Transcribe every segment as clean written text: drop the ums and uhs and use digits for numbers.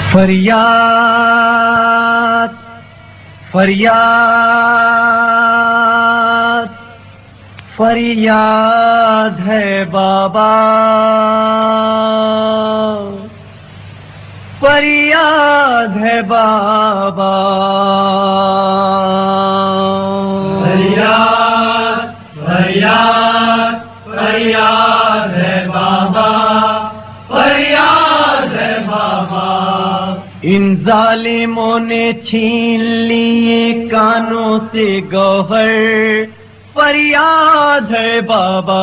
فریاد فریاد فریاد ہے بابا، فریاد ہے بابا، فریاد فریاد فریاد ہے بابا، فریاد ہے بابا۔ ان ظالموں نے چھین لیے کانوں سے گوہر، فریاد ہے بابا،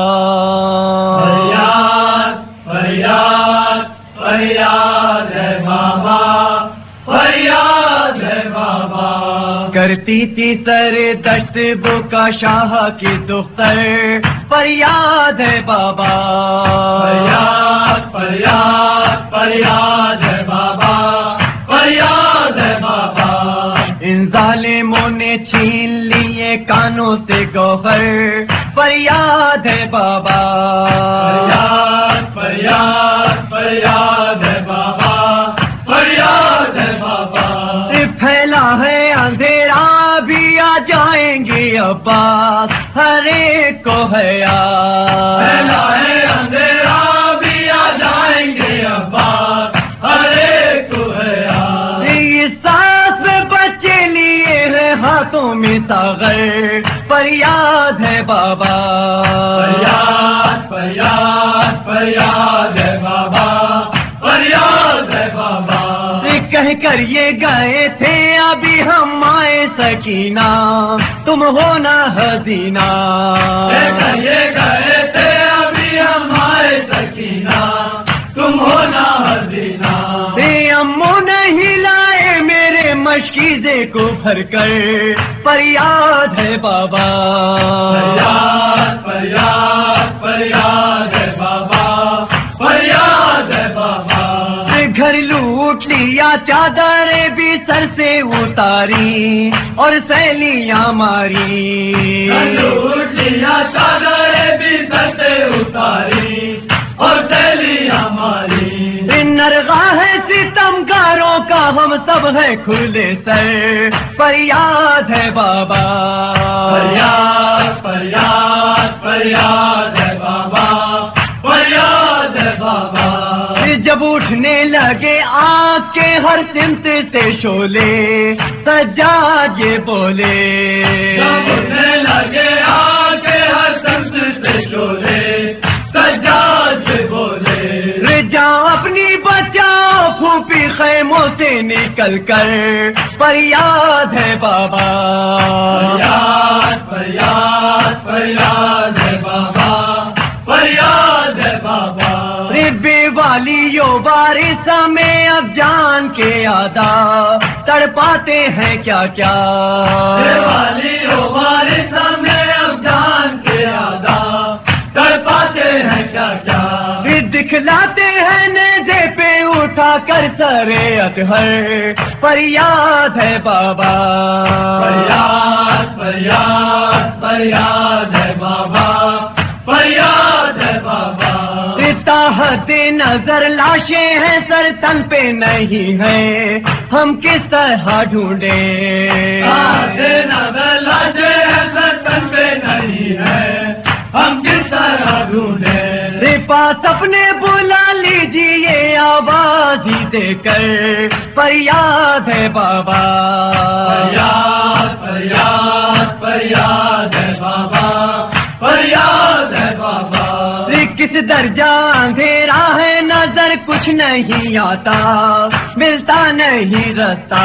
فریاد فریاد فریاد ہے بابا، فریاد ہے بابا۔ کرتی تھی سر دشت بکا شاہ کی دختر، فریاد ہے بابا، فریاد فریاد فریاد ہے بابا، فریاد ہے بابا۔ ان ظالموں نے چھین لیے کانوں سے گوہر، فریاد ہے بابا، فریاد فریاد فریاد ہے بابا، فریاد ہے بابا۔ پھیلا ہے اندھیرا بھی آ جائیں گے عباس، ہر ایک کو ہے یاد، پھیلا ہے اندھیرا بھی آ جائیں گے عباس، ہر ایک کو ہے یاد۔ اس سانس میں بچے لیے ہیں ہاتھوں میں ساغر، فریاد ہے بابا، فریاد فریاد فریاد ہے بابا، فریاد ہے بابا۔ کہہ کر یہ گئے تھے ابھی ہم آئے سکینہ، تم ہونا حزینہ، یہ گئے تھے ابھی ہمارے سکینہ، تم ہونا حزینہ۔ امو نہیں لائے میرے مشکیزے کو بھر کر، فریاد ہے بابا، فریاد فریاد فریاد ہے بابا، فریاد ہے بابا۔ گھر لوٹ لیا چادر بھی سر سے اتاری اور سیلیاں ماری، لوٹ لیا چادر بھی سر سے اتاری اور تیلی ہماری۔ نرغاہ ہے ستم گاروں کا ہم سب ہے کھلے سر، فریاد ہے بابا، فریاد فریاد فریاد ہے بابا، فریاد ہے بابا۔ جب اٹھنے لگے آنکھ کے ہر سمت سے شعلے، سجاد یہ بولے، اٹھنے لگے آگے ہر سمت سے شعلے، سجاد بولے۔ جاؤ اپنی بچاؤ پھوپھی خیموں سے نکل کر، فریاد ہے بابا، فریاد فریاد فریاد ہے بابا، فریاد ہے بابا۔ بے والیوں وارث میں اب جان کے آداب تڑپاتے ہیں کیا کیا، والی وارث میں اب جان کے آداب تڑپاتے ہیں کیا کیا۔ دکھلاتے ہیں نیزے پہ اٹھا کر سر اطہر، فریاد ہے بابا، فریاد فریاد فریاد ہے بابا، فریاد ہے بابا۔ تاحت نظر لاشیں ہیں سر تن پہ نہیں ہیں، ہم کس طرح ڈھونڈیں، نظر لاشیں ہیں سر تن پہ نہیں ہے، ہم کس طرح ڈھونڈیں۔ پاس اپنے بلا لیجیے آواز ہی دے کر، فریاد ہے بابا، فریاد فریاد فریاد ہے بابا، فریاد ہے بابا۔ کس درجہ اندھیرا ہے نظر کچھ نہیں آتا، ملتا نہیں رستہ،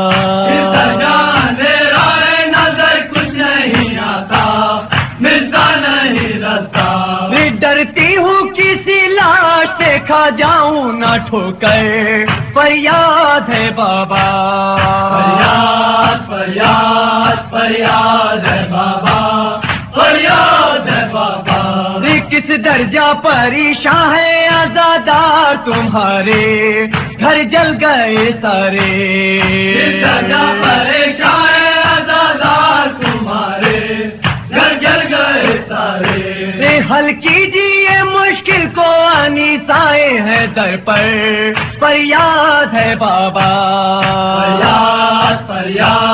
اندھیرا ہے نظر کچھ نہیں آتا، ملتا نہیں رستہ۔ ڈرتی ہوں کسی لاش سے کھا جاؤں نہ ٹھوکر، فریاد ہے بابا، فریاد فریاد فریاد ہے بابا، فریاد ہے بابا۔ کس درجہ پریشاں ہے عزادار تمہارے، گھر جل گئے سارے، پریشان ہے عزادار تمہارے، گھر جل گئے سارے۔ حل کیجیے مشکل کو سائے ہیں در پر فریاد ہے بابا فریاد فریاد